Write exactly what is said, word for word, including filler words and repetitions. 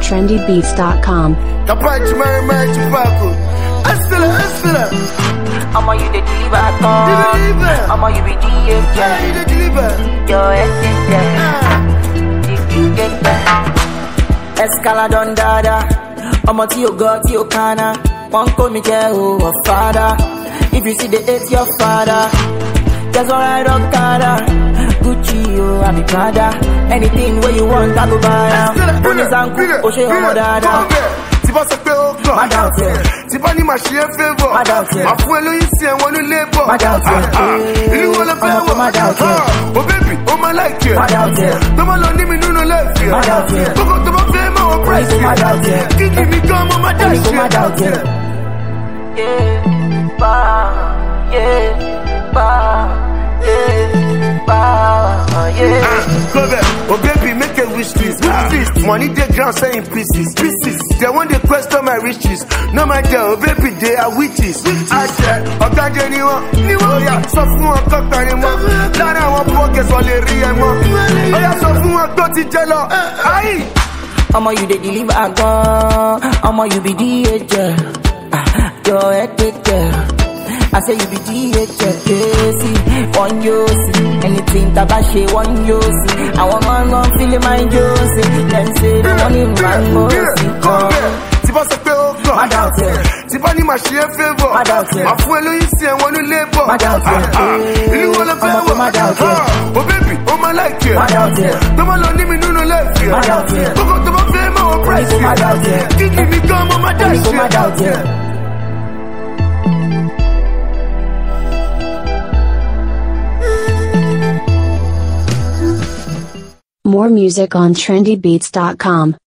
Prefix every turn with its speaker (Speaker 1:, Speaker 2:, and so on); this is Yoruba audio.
Speaker 1: trendy beats dot com.
Speaker 2: Kapachi Mary Mary Chupaco. Estela, Estela.
Speaker 3: I'ma you the diva, come. I'ma you be D J.
Speaker 2: Yeah, you the deliver.
Speaker 3: Yo, Escala don dada. I'ma to your God, to your kana. One call me Jeho, a father. If you see the eight, your father. That's alright, Okada. Gucci, oh, I be Prada. Anything where you want, I go buy now. Bonus and cook, Oshe, oh, dada.
Speaker 2: Ti ba sọ pé ó kàn.
Speaker 3: Má doubt it.
Speaker 2: Ti ba ní màá ṣe é favour.
Speaker 3: Má doubt it.
Speaker 2: Màá fún ẹ lóyún sí ẹ̀wọ̀n ní labour.
Speaker 3: Má doubt it.
Speaker 2: Ìlú wo ló fẹ́ wọ̀?
Speaker 3: Má doubt it.
Speaker 2: Oh baby, ó máa like
Speaker 3: Má
Speaker 2: ẹ̀.
Speaker 3: doubt it.
Speaker 2: Tó máa lọ ní mi nínú lẹ́ẹ̀fì.
Speaker 3: Má doubt it.
Speaker 2: Gbogbo tó bá fẹ́ máa wọ price.
Speaker 3: Má doubt it.
Speaker 2: Kíkì mi gan mo máa dá ṣe.
Speaker 3: Má doubt it. Yeah, ba, yeah, ba, yeah, ba, yeah.
Speaker 2: Go there. Oh baby, make a wish list. Wish list. Money they ground saying pieces. Pieces. They want to question my riches. No matter, oh baby, they are witches. I said, oh God, anyone, anyone, yeah. So fún wọn kọ́kọ́ ni mo. Lára àwọn pockets wọ́n lè rí ẹ mọ́. Oh yeah, so fún wọn tó ti jẹ lọ. Ayi.
Speaker 3: I'ma you the deliver a gun. I'ma you be D J. Ah, your head take care. I say you be D J. Yeah, see, one you see. Anything tabashi, one you see. I want man gon' feel it, my Josie. Them say they want him man go see.
Speaker 2: Ti bá sọ pé ó kàn.
Speaker 3: Má doubt it.
Speaker 2: Ti bá ní màá ṣe é favour.
Speaker 3: Má doubt it.
Speaker 2: Màá fún ẹ lóyún sí ẹ̀wọ̀n ní labour.
Speaker 3: Má doubt it.
Speaker 2: Ìlú wo ló fẹ́ wọ̀?
Speaker 3: Má doubt it.
Speaker 2: Oh baby, ó máa like ẹ̀.
Speaker 3: Má doubt it.
Speaker 2: Tó máa lọ ní mi nínú lẹ́ẹ̀fì.
Speaker 3: Má doubt it.
Speaker 2: Gbogbo tó bá fẹ́ máa wọ price.
Speaker 3: Má doubt it.
Speaker 2: Kíkì mi gan mo máa dá ṣe.
Speaker 3: Má doubt it.
Speaker 1: More music on trendy beats dot com.